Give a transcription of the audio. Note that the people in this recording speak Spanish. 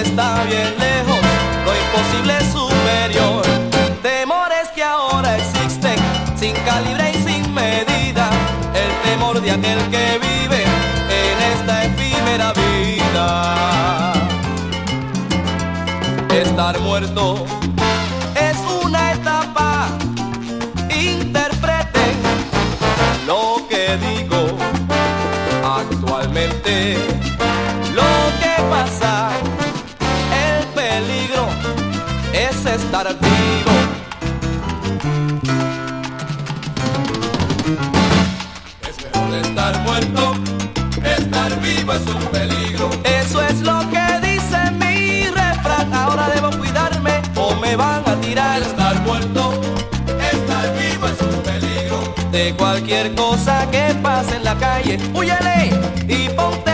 está bien lejos, lo imposible es superior. Temores que ahora existen, sin calibre y sin medida, el temor de aquel que vive en esta efímera vida. Estar muerto es una etapa, interpreten lo que digo. Actualmente lo que pasa, el peligro es estar vivo. Es mejor estar muerto, estar vivo es un peligro. Eso es lo que dice mi refrán. Ahora debo cuidarme o me van a tirar. Estar muerto, estar vivo es un peligro. De cualquier cosa que pase en la calle, húyele y ponte